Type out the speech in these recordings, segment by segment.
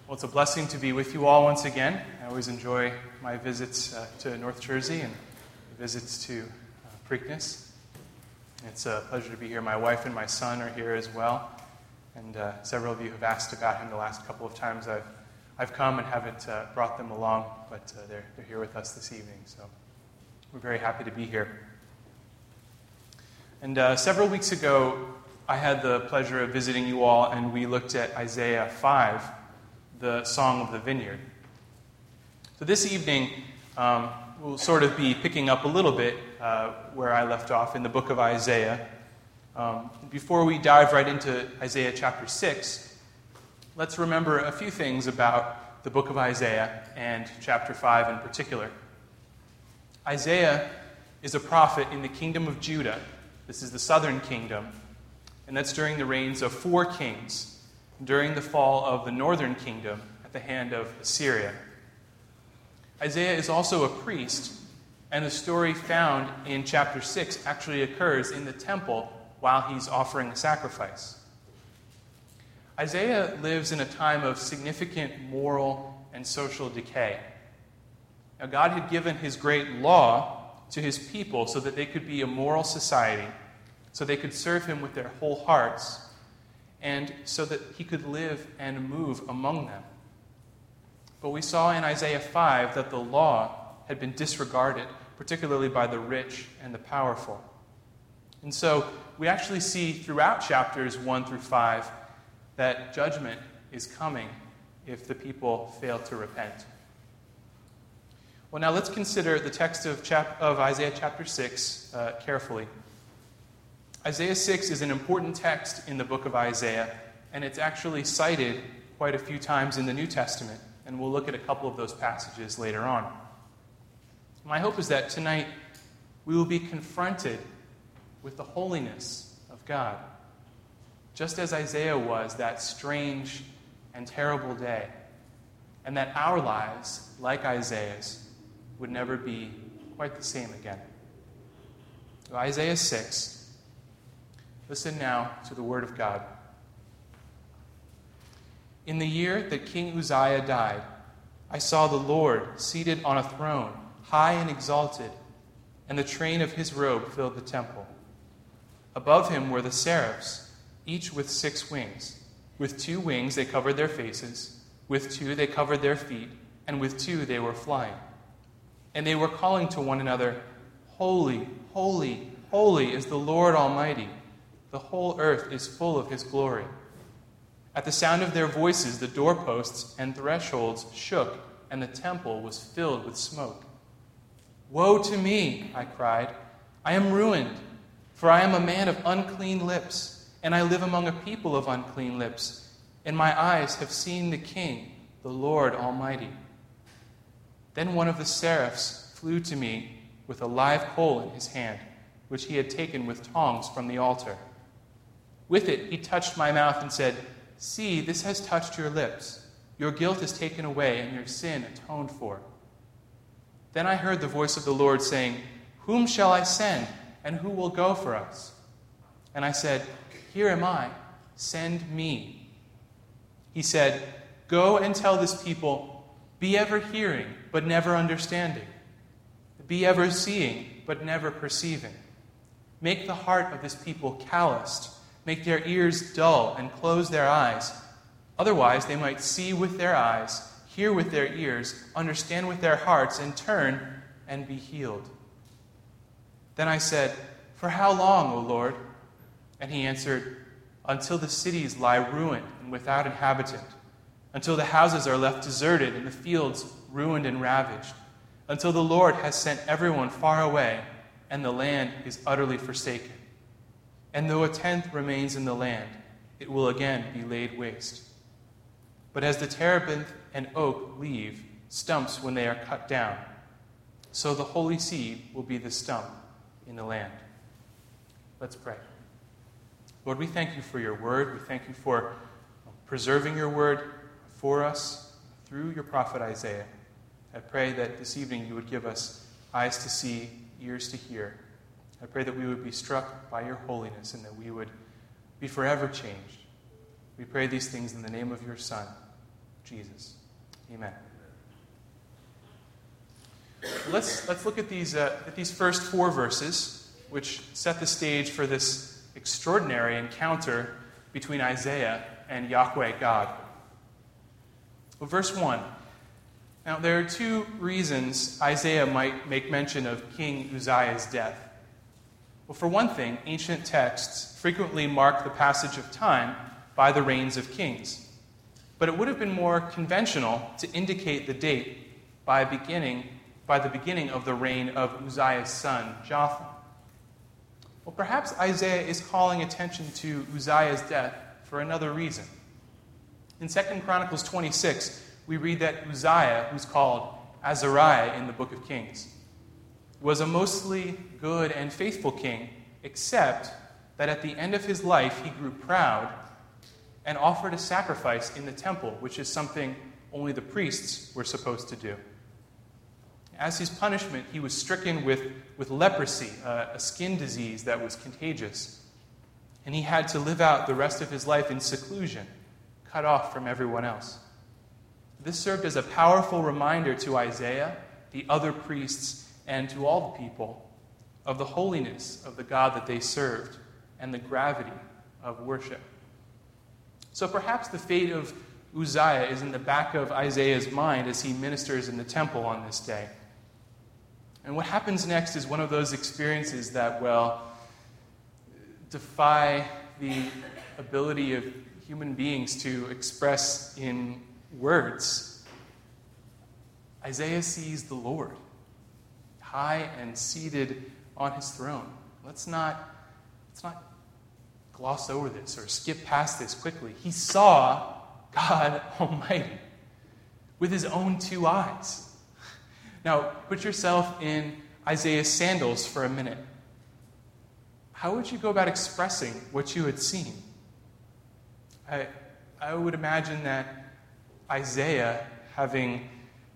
Well, it's a blessing to be with you all once again. I always enjoy my visits to North Jersey and visits to Preakness. It's a pleasure to be here. My wife and my son are here as well, and several of you have asked about him the last couple of times I've come and haven't brought them along, but they're here with us this evening, so we're very happy to be here. And several weeks ago, I had the pleasure of visiting you all, and we looked at Isaiah 5, the Song of the Vineyard. So this evening, we'll sort of be picking up a little bit where I left off in the book of Isaiah. Before we dive right into Isaiah chapter 6, let's remember a few things about the book of Isaiah and chapter 5 in particular. Isaiah is a prophet in the kingdom of Judah. This is the southern kingdom, and that's during the reigns of 4 kings, during the fall of the northern kingdom at the hand of Assyria. Isaiah is also a priest, and the story found in chapter 6 actually occurs in the temple while he's offering a sacrifice. Isaiah lives in a time of significant moral and social decay. Now, God had given his great law to his people so that they could be a moral society, so they could serve him with their whole hearts, and so that he could live and move among them. But we saw in Isaiah 5 that the law had been disregarded, particularly by the rich and the powerful. And so we actually see throughout chapters 1 through 5 that judgment is coming if the people fail to repent. Well, now let's consider the text of Isaiah chapter 6 carefully. Isaiah 6 is an important text in the book of Isaiah, and it's actually cited quite a few times in the New Testament, and we'll look at a couple of those passages later on. My hope is that tonight we will be confronted with the holiness of God, just as Isaiah was that strange and terrible day, and that our lives, like Isaiah's, would never be quite the same again. So Isaiah 6. Listen now to the word of God. In the year that King Uzziah died, I saw the Lord seated on a throne, high and exalted, and the train of his robe filled the temple. Above him were the seraphs, each with 6 wings. With 2 wings they covered their faces, with 2 they covered their feet, and with 2 they were flying. And they were calling to one another, Holy, holy, holy is the Lord Almighty. The whole earth is full of his glory. At the sound of their voices, the doorposts and thresholds shook, and the temple was filled with smoke. Woe to me, I cried. I am ruined, for I am a man of unclean lips, and I live among a people of unclean lips, and my eyes have seen the King, the Lord Almighty. Then one of the seraphs flew to me with a live coal in his hand, which he had taken with tongs from the altar. With it, he touched my mouth and said, See, this has touched your lips. Your guilt is taken away and your sin atoned for. Then I heard the voice of the Lord saying, Whom shall I send, and who will go for us? And I said, Here am I, send me. He said, Go and tell this people, Be ever hearing, but never understanding. Be ever seeing, but never perceiving. Make the heart of this people calloused. Make their ears dull and close their eyes. Otherwise, they might see with their eyes, hear with their ears, understand with their hearts, and turn and be healed. Then I said, For how long, O Lord? And he answered, Until the cities lie ruined and without inhabitant, until the houses are left deserted and the fields ruined and ravaged, until the Lord has sent everyone far away and the land is utterly forsaken. And though a tenth remains in the land, it will again be laid waste. But as the terebinth and oak leave stumps when they are cut down, so the holy seed will be the stump in the land. Let's pray. Lord, we thank you for your word. We thank you for preserving your word for us through your prophet Isaiah. I pray that this evening you would give us eyes to see, ears to hear. I pray that we would be struck by your holiness and that we would be forever changed. We pray these things in the name of your Son, Jesus. Amen. Let's look at these first 4 verses, which set the stage for this extraordinary encounter between Isaiah and Yahweh God. Well, verse 1. Now, there are 2 reasons Isaiah might make mention of King Uzziah's death. Well, for one thing, ancient texts frequently mark the passage of time by the reigns of kings. But it would have been more conventional to indicate the date by the beginning of the reign of Uzziah's son, Jotham. Well, perhaps Isaiah is calling attention to Uzziah's death for another reason. In 2 Chronicles 26, we read that Uzziah, who's called Azariah in the book of Kings, was a mostly good and faithful king, except that at the end of his life he grew proud and offered a sacrifice in the temple, which is something only the priests were supposed to do. As his punishment, he was stricken with leprosy, a skin disease that was contagious, and he had to live out the rest of his life in seclusion, cut off from everyone else. This served as a powerful reminder to Isaiah, the other priests, and to all the people of the holiness of the God that they served and the gravity of worship. So perhaps the fate of Uzziah is in the back of Isaiah's mind as he ministers in the temple on this day. And what happens next is one of those experiences that, defy the ability of human beings to express in words. Isaiah sees the Lord, high and seated on his throne. Let's not gloss over this or skip past this quickly. He saw God Almighty with his own 2 eyes. Now, put yourself in Isaiah's sandals for a minute. How would you go about expressing what you had seen? I would imagine that Isaiah, having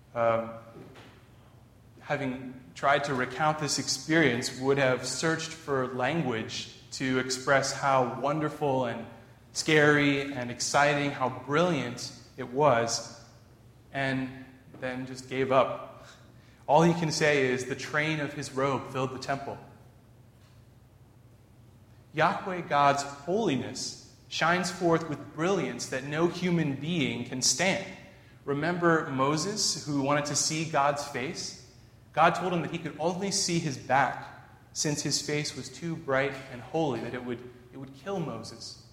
tried to recount this experience, would have searched for language to express how wonderful and scary and exciting, how brilliant it was, and then just gave up. All he can say is, the train of his robe filled the temple. Yahweh God's holiness shines forth with brilliance that no human being can stand. Remember Moses, who wanted to see God's face? God told him that he could only see his back, since his face was too bright and holy, that it would kill Moses.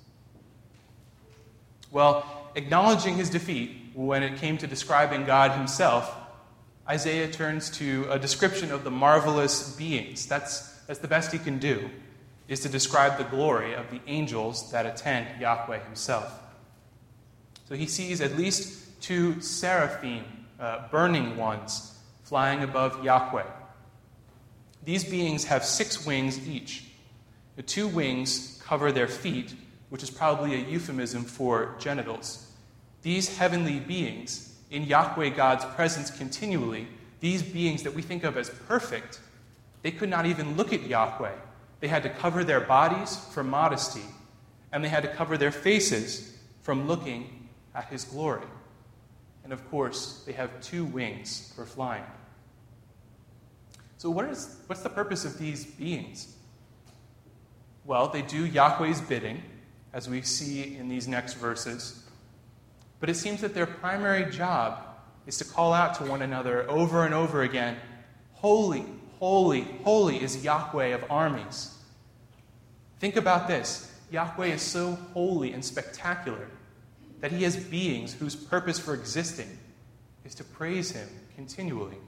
Well, acknowledging his defeat when it came to describing God himself, Isaiah turns to a description of the marvelous beings. That's the best he can do, is to describe the glory of the angels that attend Yahweh himself. So he sees at least 2 seraphim, burning ones, flying above Yahweh. These beings have 6 wings each. The 2 wings cover their feet, which is probably a euphemism for genitals. These heavenly beings, in Yahweh God's presence continually, these beings that we think of as perfect, they could not even look at Yahweh. They had to cover their bodies for modesty, and they had to cover their faces from looking at his glory. And of course, they have 2 wings for flying. So what's the purpose of these beings? Well, they do Yahweh's bidding, as we see in these next verses. But it seems that their primary job is to call out to one another over and over again, "Holy, holy, holy is Yahweh of armies." Think about this. Yahweh is so holy and spectacular that he has beings whose purpose for existing is to praise him continually.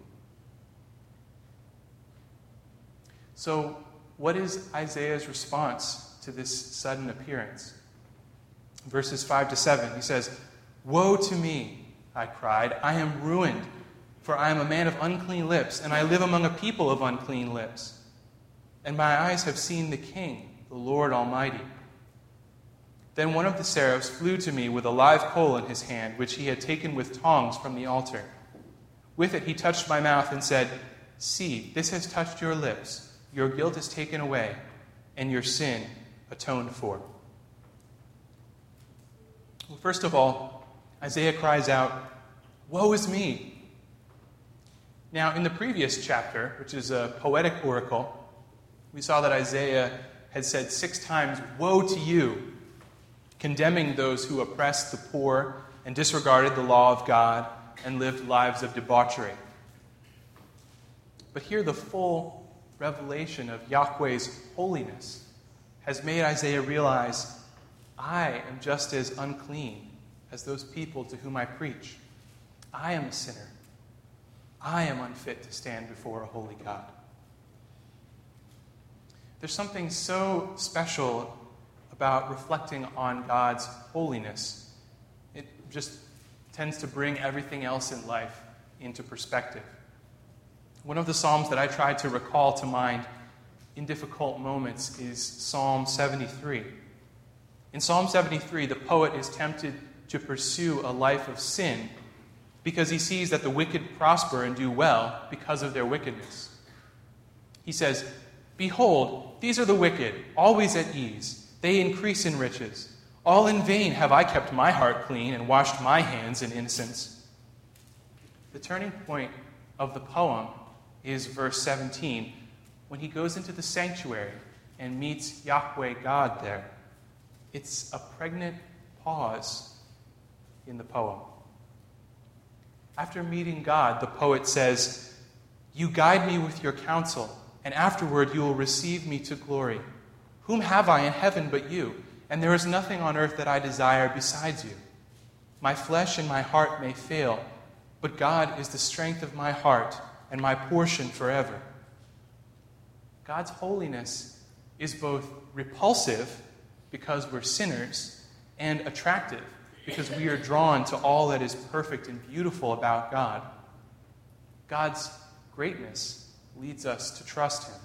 So, what is Isaiah's response to this sudden appearance? Verses 5 to 7, he says, "Woe to me, I cried, I am ruined, for I am a man of unclean lips, and I live among a people of unclean lips. And my eyes have seen the King, the Lord Almighty." Then one of the seraphs flew to me with a live coal in his hand, which he had taken with tongs from the altar. With it he touched my mouth and said, "See, this has touched your lips. Your guilt is taken away, and your sin atoned for." Well, first of all, Isaiah cries out, "Woe is me!" Now, in the previous chapter, which is a poetic oracle, we saw that Isaiah had said 6 times, "Woe to you," condemning those who oppressed the poor and disregarded the law of God and lived lives of debauchery. But here the full revelation of Yahweh's holiness has made Isaiah realize, I am just as unclean as those people to whom I preach. I am a sinner. I am unfit to stand before a holy God. There's something so special about reflecting on God's holiness. It just tends to bring everything else in life into perspective. One of the Psalms that I try to recall to mind in difficult moments is Psalm 73. In Psalm 73, the poet is tempted to pursue a life of sin because he sees that the wicked prosper and do well because of their wickedness. He says, "Behold, these are the wicked, always at ease. They increase in riches. All in vain have I kept my heart clean and washed my hands in innocence." The turning point of the poem is verse 17, when he goes into the sanctuary and meets Yahweh God there. It's a pregnant pause in the poem. After meeting God, the poet says, "You guide me with your counsel, and afterward you will receive me to glory. Whom have I in heaven but you? And there is nothing on earth that I desire besides you. My flesh and my heart may fail, but God is the strength of my heart and my portion forever." God's holiness is both repulsive, because we're sinners, and attractive, because we are drawn to all that is perfect and beautiful about God. God's greatness leads us to trust him.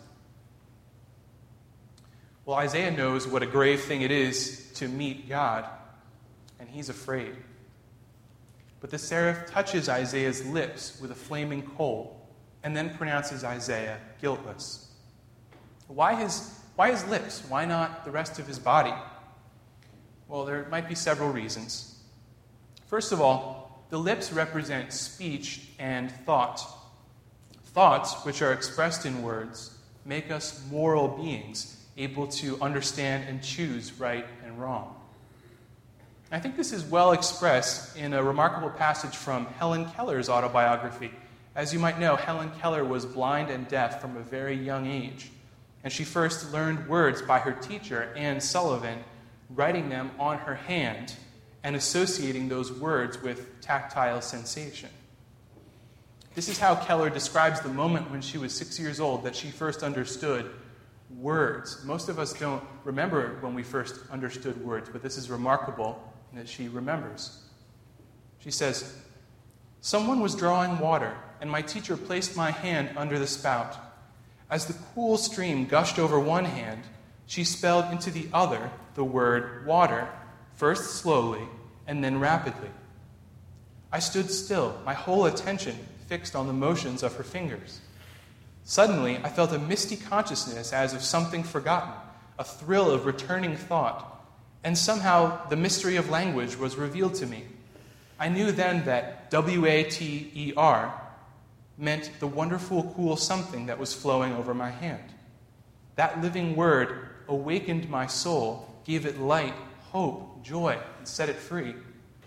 Well, Isaiah knows what a grave thing it is to meet God, and he's afraid. But the seraph touches Isaiah's lips with a flaming coal and then pronounces Isaiah guiltless. Why his lips? Why not the rest of his body? Well, there might be several reasons. First of all, the lips represent speech and thought. Thoughts, which are expressed in words, make us moral beings, able to understand and choose right and wrong. I think this is well expressed in a remarkable passage from Helen Keller's autobiography. As you might know, Helen Keller was blind and deaf from a very young age, and she first learned words by her teacher, Anne Sullivan, writing them on her hand and associating those words with tactile sensation. This is how Keller describes the moment when she was 6 years old that she first understood words. Most of us don't remember when we first understood words, but this is remarkable that she remembers. She says, "Someone was drawing water, and my teacher placed my hand under the spout. As the cool stream gushed over one hand, she spelled into the other the word water, first slowly and then rapidly. I stood still, my whole attention fixed on the motions of her fingers. Suddenly, I felt a misty consciousness as of something forgotten, a thrill of returning thought, and somehow the mystery of language was revealed to me. I knew then that water meant the wonderful cool something that was flowing over my hand. That living word awakened my soul, gave it light, hope, joy, and set it free.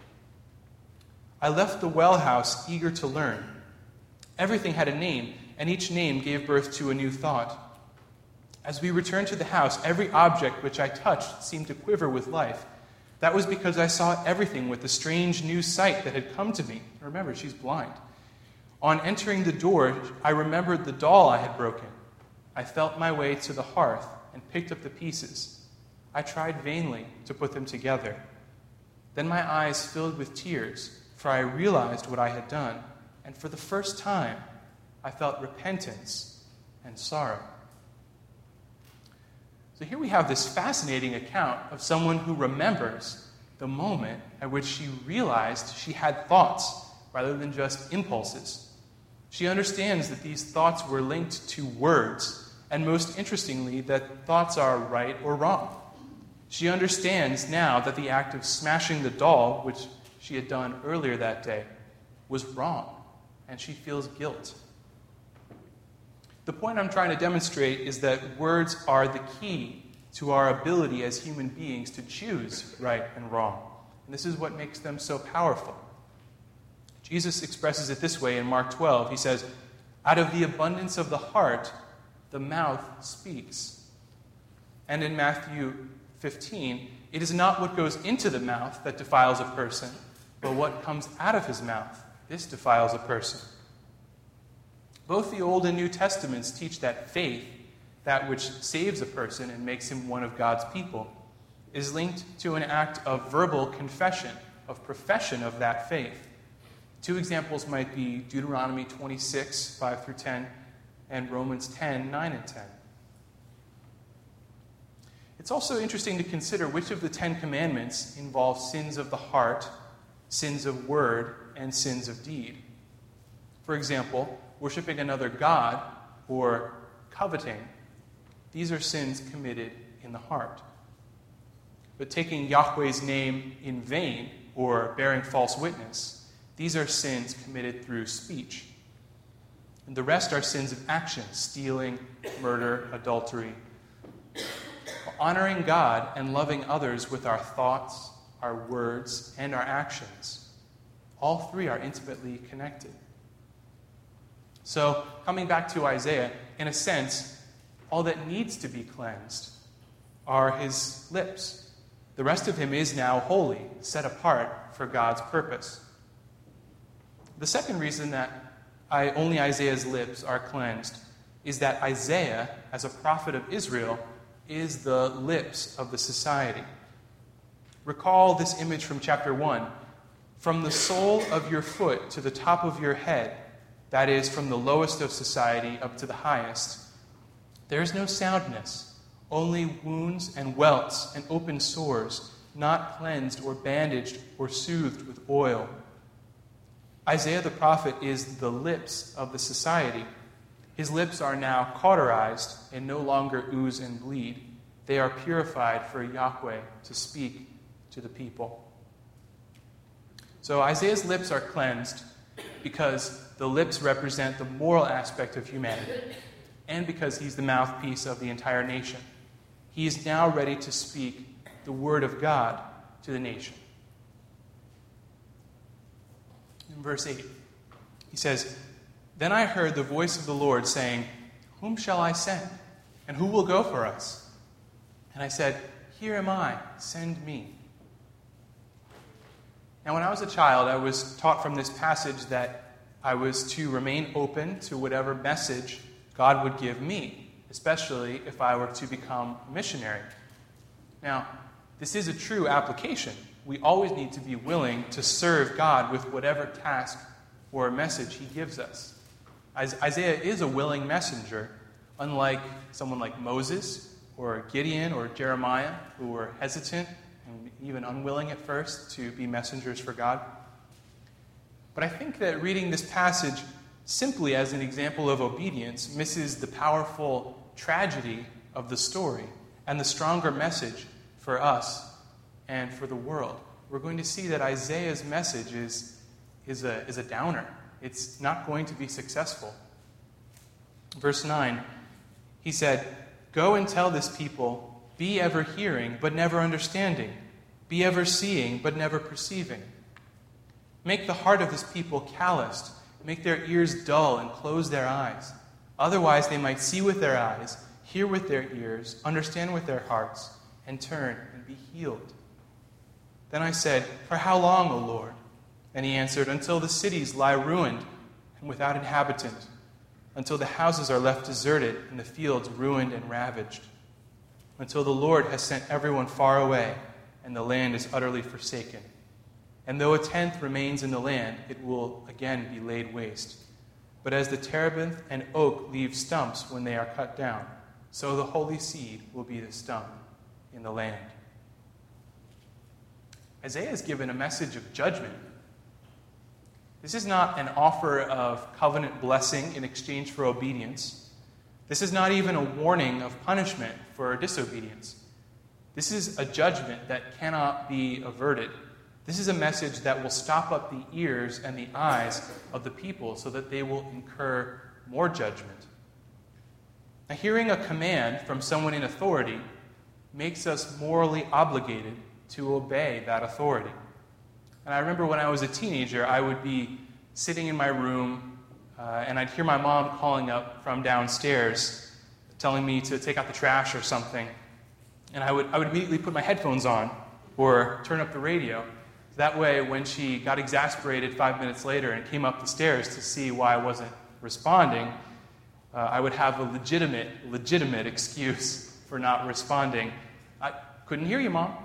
I left the well house eager to learn. Everything had a name, and each name gave birth to a new thought. As we returned to the house, every object which I touched seemed to quiver with life. That was because I saw everything with the strange new sight that had come to me. Remember, she's blind. On entering the door, I remembered the doll I had broken. I felt my way to the hearth and picked up the pieces. I tried vainly to put them together. Then my eyes filled with tears, for I realized what I had done, and for the first time, I felt repentance and sorrow." So here we have this fascinating account of someone who remembers the moment at which she realized she had thoughts rather than just impulses. She understands that these thoughts were linked to words, and most interestingly, that thoughts are right or wrong. She understands now that the act of smashing the doll, which she had done earlier that day was wrong, and she feels guilt. The point I'm trying to demonstrate is that words are the key to our ability as human beings to choose right and wrong. And this is what makes them so powerful. Jesus expresses it this way in Mark 12. He says, "Out of the abundance of the heart, the mouth speaks." And in Matthew 15, it is not what goes into the mouth that defiles a person, but what comes out of his mouth. This defiles a person. Both the Old and New Testaments teach that faith, that which saves a person and makes him one of God's people, is linked to an act of verbal confession, of profession of that faith. Two examples might be Deuteronomy 26, 5 through 10, and Romans 10, 9 and 10. It's also interesting to consider which of the 10 Commandments involve sins of the heart, sins of word, and sins of deed. For example, worshiping another god or coveting, these are sins committed in the heart. But taking Yahweh's name in vain or bearing false witness, these are sins committed through speech. And the rest are sins of action: stealing, murder, adultery. Honoring God and loving others with our thoughts, our words, and our actions. All three are intimately connected. So, coming back to Isaiah, in a sense, all that needs to be cleansed are his lips. The rest of him is now holy, set apart for God's purpose. The second reason that only Isaiah's lips are cleansed is that Isaiah, as a prophet of Israel, is the lips of the society. Recall this image from chapter 1. From the sole of your foot to the top of your head, that is, from the lowest of society up to the highest, there is no soundness, only wounds and welts and open sores, not cleansed or bandaged or soothed with oil. Isaiah the prophet is the lips of the society. His lips are now cauterized and no longer ooze and bleed. They are purified for Yahweh to speak to the people. So Isaiah's lips are cleansed because the lips represent the moral aspect of humanity and because he's the mouthpiece of the entire nation. He is now ready to speak the word of God to the nation. In verse 8, he says, "Then I heard the voice of the Lord saying, 'Whom shall I send? And who will go for us?' And I said, 'Here am I, send me.'" Now, when I was a child, I was taught from this passage that I was to remain open to whatever message God would give me, especially if I were to become a missionary. Now, this is a true application. We always need to be willing to serve God with whatever task or message he gives us. Isaiah is a willing messenger, unlike someone like Moses or Gideon or Jeremiah, who were hesitant and even unwilling at first to be messengers for God. But I think that reading this passage simply as an example of obedience misses the powerful tragedy of the story and the stronger message for us and for the world. We're going to see that Isaiah's message is a downer. It's not going to be successful. Verse 9, he said, "Go and tell this people, be ever hearing, but never understanding. Be ever seeing, but never perceiving. Make the heart of this people calloused. Make their ears dull and close their eyes. Otherwise they might see with their eyes, hear with their ears, understand with their hearts, and turn and be healed." Then I said, "For how long, O Lord?" And he answered, "Until the cities lie ruined and without inhabitant, until the houses are left deserted and the fields ruined and ravaged, until the Lord has sent everyone far away and the land is utterly forsaken. And though a tenth remains in the land, it will again be laid waste. But as the terebinth and oak leave stumps when they are cut down, so the holy seed will be the stump in the land." Isaiah is given a message of judgment. This is not an offer of covenant blessing in exchange for obedience. This is not even a warning of punishment for disobedience. This is a judgment that cannot be averted. This is a message that will stop up the ears and the eyes of the people so that they will incur more judgment. Now, hearing a command from someone in authority makes us morally obligated to obey that authority. And I remember when I was a teenager, I would be sitting in my room and I'd hear my mom calling up from downstairs, telling me to take out the trash or something. And I would immediately put my headphones on or turn up the radio. That way, when she got exasperated 5 minutes later and came up the stairs to see why I wasn't responding, I would have a legitimate excuse for not responding. I couldn't hear you, Mom.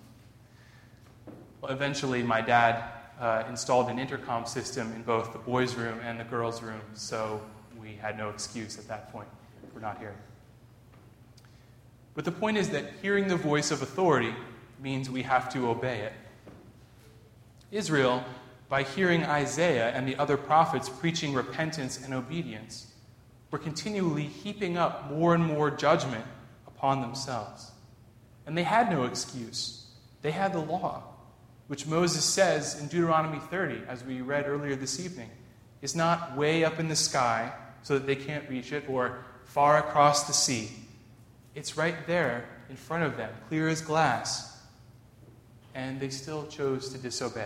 Well, eventually, my dad installed an intercom system in both the boys' room and the girls' room, so we had no excuse at that point for not hearing. But the point is that hearing the voice of authority means we have to obey it. Israel, by hearing Isaiah and the other prophets preaching repentance and obedience, were continually heaping up more and more judgment upon themselves. And they had no excuse. They had the law, which Moses says in Deuteronomy 30, as we read earlier this evening, is not way up in the sky so that they can't reach it or far across the sea. It's right there in front of them, clear as glass. And they still chose to disobey.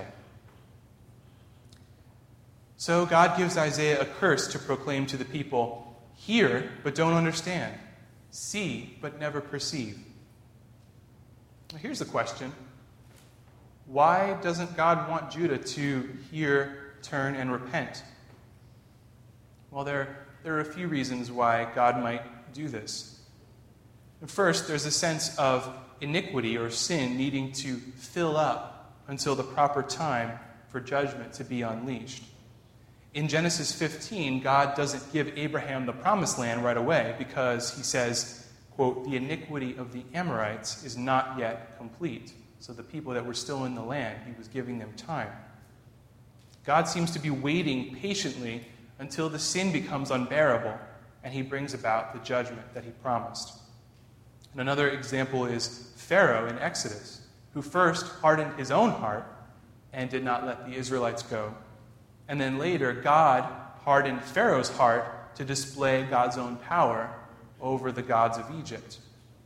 So God gives Isaiah a curse to proclaim to the people: hear, but don't understand. See, but never perceive. Now, here's the question. Why doesn't God want Judah to hear, turn, and repent? Well, there are a few reasons why God might do this. First, there's a sense of iniquity or sin needing to fill up until the proper time for judgment to be unleashed. In Genesis 15, God doesn't give Abraham the promised land right away because he says, quote, the iniquity of the Amorites is not yet complete. So the people that were still in the land, he was giving them time. God seems to be waiting patiently until the sin becomes unbearable and he brings about the judgment that he promised. And another example is Pharaoh in Exodus, who first hardened his own heart and did not let the Israelites go. And then later, God hardened Pharaoh's heart to display God's own power over the gods of Egypt.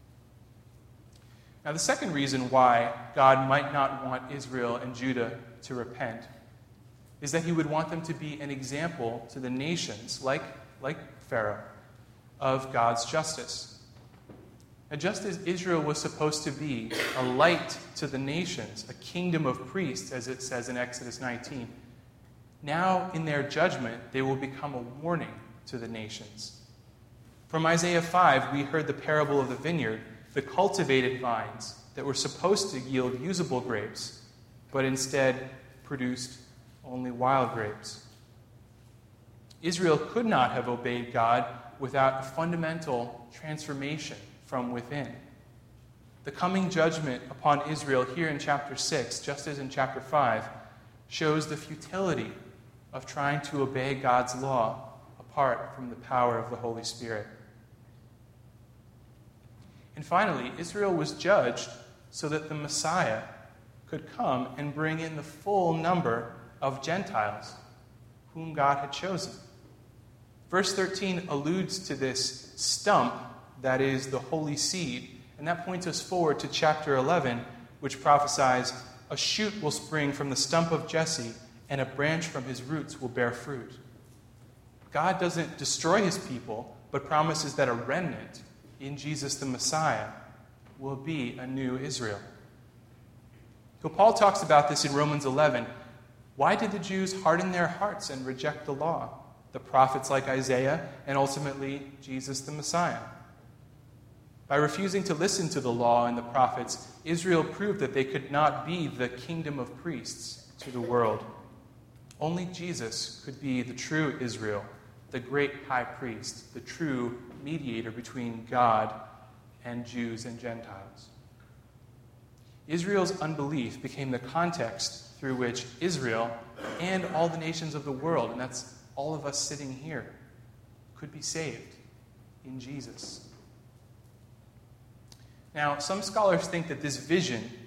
Now, the second reason why God might not want Israel and Judah to repent is that he would want them to be an example to the nations, like Pharaoh, of God's justice. Now, just as Israel was supposed to be a light to the nations, a kingdom of priests, as it says in Exodus 19, now in their judgment they will become a warning to the nations. From Isaiah 5, we heard the parable of the vineyard, the cultivated vines that were supposed to yield usable grapes, but instead produced only wild grapes. Israel could not have obeyed God without a fundamental transformation from within. The coming judgment upon Israel here in chapter 6, just as in chapter 5, shows the futility of trying to obey God's law apart from the power of the Holy Spirit. And finally, Israel was judged so that the Messiah could come and bring in the full number of Gentiles whom God had chosen. Verse 13 alludes to this stump that is the holy seed, and that points us forward to chapter 11, which prophesies, a shoot will spring from the stump of Jesse, and a branch from his roots will bear fruit. God doesn't destroy his people, but promises that a remnant in Jesus the Messiah will be a new Israel. So Paul talks about this in Romans 11. Why did the Jews harden their hearts and reject the law, the prophets like Isaiah, and ultimately Jesus the Messiah? By refusing to listen to the law and the prophets, Israel proved that they could not be the kingdom of priests to the world. Only Jesus could be the true Israel, the great high priest, the true mediator between God and Jews and Gentiles. Israel's unbelief became the context through which Israel and all the nations of the world, and that's all of us sitting here, could be saved in Jesus. Now, some scholars think that this vision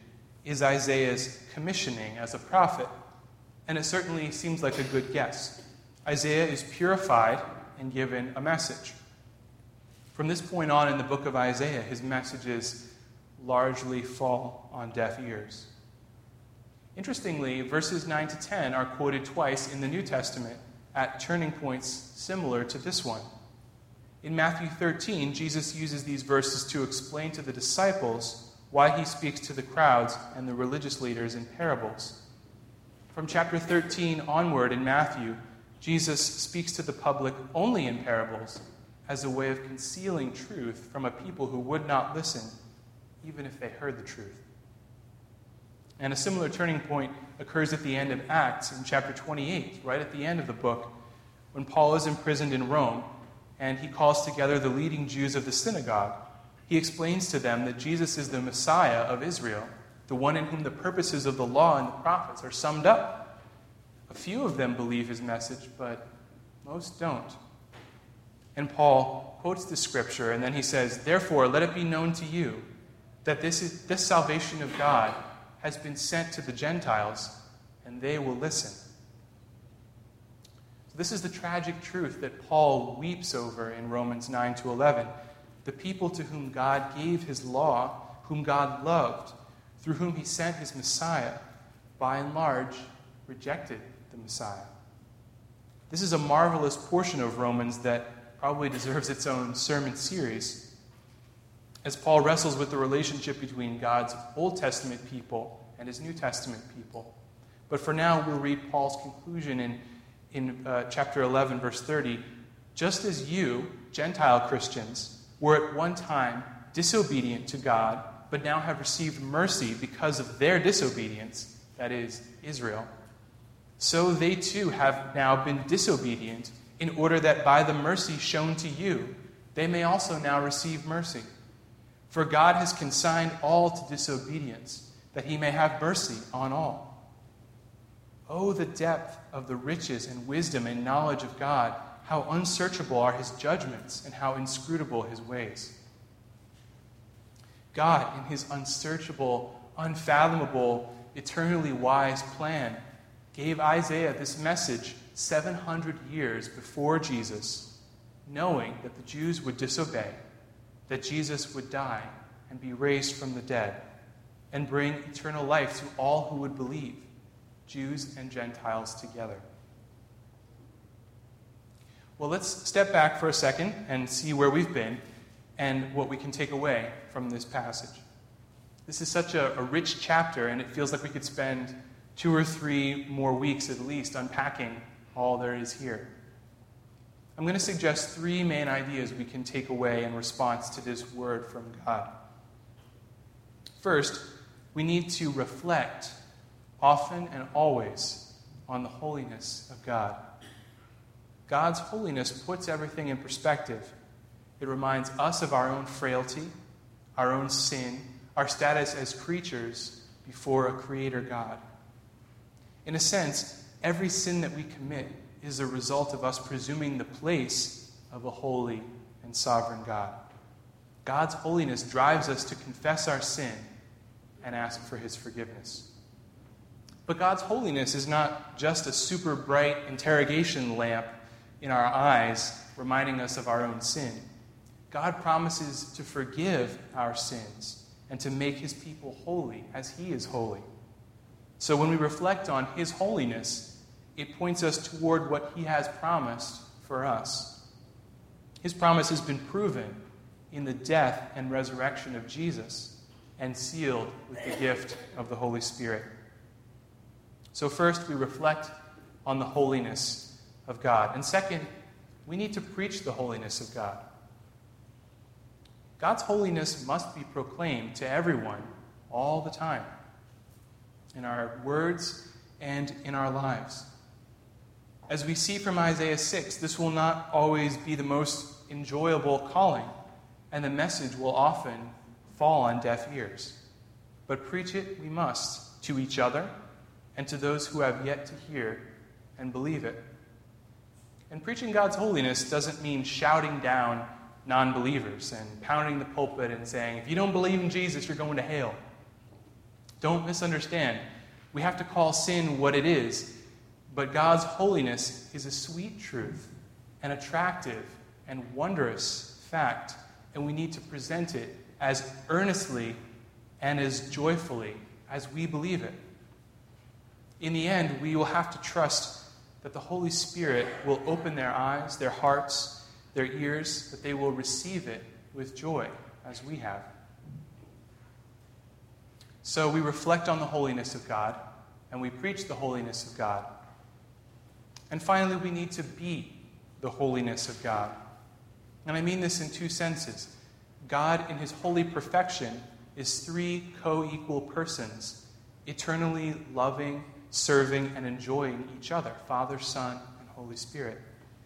is Isaiah's commissioning as a prophet, and it certainly seems like a good guess. Isaiah is purified and given a message. From this point on in the book of Isaiah, his messages largely fall on deaf ears. Interestingly, verses 9 to 10 are quoted twice in the New Testament at turning points similar to this one. In Matthew 13, Jesus uses these verses to explain to the disciples why he speaks to the crowds and the religious leaders in parables. From chapter 13 onward in Matthew, Jesus speaks to the public only in parables as a way of concealing truth from a people who would not listen, even if they heard the truth. And a similar turning point occurs at the end of Acts in chapter 28, right at the end of the book, when Paul is imprisoned in Rome and he calls together the leading Jews of the synagogue. He explains to them that Jesus is the Messiah of Israel, the one in whom the purposes of the law and the prophets are summed up. A few of them believe his message, but most don't. And Paul quotes the scripture, and then he says, "Therefore, let it be known to you that this salvation of God has been sent to the Gentiles, and they will listen." So this is the tragic truth that Paul weeps over in Romans 9 to 11. The people to whom God gave his law, whom God loved, through whom he sent his Messiah, by and large rejected the Messiah. This is a marvelous portion of Romans that probably deserves its own sermon series, as Paul wrestles with the relationship between God's Old Testament people and his New Testament people. But for now, we'll read Paul's conclusion in chapter 11, verse 30. "Just as you, Gentile Christians, were at one time disobedient to God, but now have received mercy because of their disobedience," that is, Israel, "so they too have now been disobedient, in order that by the mercy shown to you, they may also now receive mercy. For God has consigned all to disobedience, that he may have mercy on all." Oh, the depth of the riches and wisdom and knowledge of God! How unsearchable are his judgments, and how inscrutable his ways. God, in his unsearchable, unfathomable, eternally wise plan, gave Isaiah this message 700 years before Jesus, knowing that the Jews would disobey, that Jesus would die and be raised from the dead, and bring eternal life to all who would believe, Jews and Gentiles together. Well, let's step back for a second and see where we've been and what we can take away from this passage. This is such a rich chapter, and it feels like we could spend 2 or 3 more weeks at least unpacking all there is here. I'm going to suggest 3 main ideas we can take away in response to this word from God. First, we need to reflect often and always on the holiness of God. God's holiness puts everything in perspective. It reminds us of our own frailty, our own sin, our status as creatures before a creator God. In a sense, every sin that we commit is a result of us presuming the place of a holy and sovereign God. God's holiness drives us to confess our sin and ask for his forgiveness. But God's holiness is not just a super bright interrogation lamp in our eyes reminding us of our own sin. God promises to forgive our sins and to make his people holy as he is holy. So when we reflect on his holiness, it points us toward what he has promised for us. His promise has been proven in the death and resurrection of Jesus and sealed with the gift of the Holy Spirit. So first, we reflect on the holiness of God. And second, we need to preach the holiness of God. God's holiness must be proclaimed to everyone all the time, in our words and in our lives. As we see from Isaiah 6, this will not always be the most enjoyable calling, and the message will often fall on deaf ears. But preach it we must, to each other and to those who have yet to hear and believe it. And preaching God's holiness doesn't mean shouting down non-believers and pounding the pulpit and saying, if you don't believe in Jesus, you're going to hell. Don't misunderstand. We have to call sin what it is, but God's holiness is a sweet truth, an attractive and wondrous fact, and we need to present it as earnestly and as joyfully as we believe it. In the end, we will have to trust that the Holy Spirit will open their eyes, their hearts, their ears, that they will receive it with joy, as we have. So we reflect on the holiness of God, and we preach the holiness of God. And finally, we need to be the holiness of God. And I mean this in two senses. God, in his holy perfection, is three co-equal persons, eternally loving, serving, and enjoying each other, Father, Son, and Holy Spirit.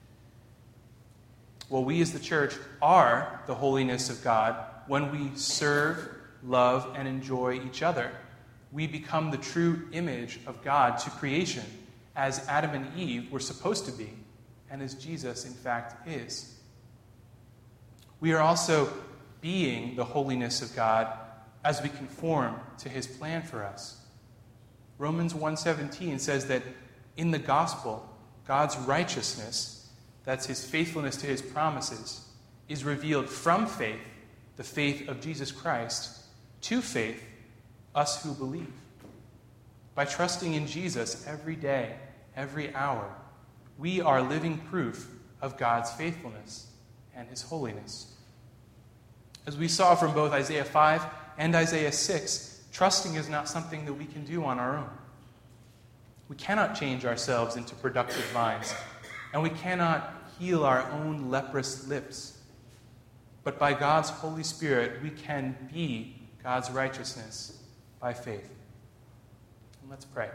Well, we as the church are the holiness of God when we serve, love, and enjoy each other. We become the true image of God to creation, as Adam and Eve were supposed to be, and as Jesus, in fact, is. We are also being the holiness of God as we conform to his plan for us. Romans 1:17 says that in the gospel, God's righteousness, that's his faithfulness to his promises, is revealed from faith, the faith of Jesus Christ, to faith, us who believe. By trusting in Jesus every day, every hour, we are living proof of God's faithfulness and his holiness. As we saw from both Isaiah 5 and Isaiah 6, trusting is not something that we can do on our own. We cannot change ourselves into productive vines, and we cannot heal our own leprous lips. But by God's Holy Spirit, we can be God's righteousness by faith. And let's pray.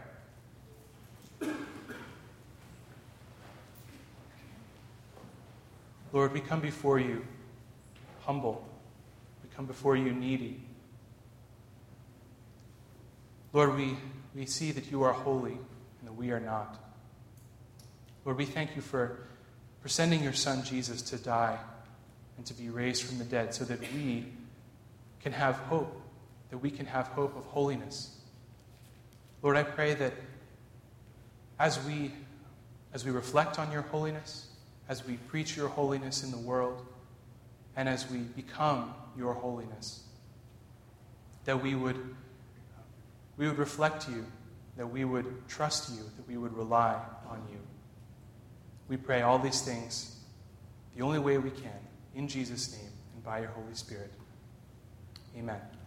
Lord, we come before you humble. We come before you needy. Lord, we see that you are holy and that we are not. Lord, we thank you for sending your Son Jesus to die and to be raised from the dead so that we can have hope, that we can have hope of holiness. Lord, I pray that as we reflect on your holiness, as we preach your holiness in the world, and as we become your holiness, that we would reflect you, that we would trust you, that we would rely on you. We pray all these things the only way we can, in Jesus' name and by your Holy Spirit. Amen.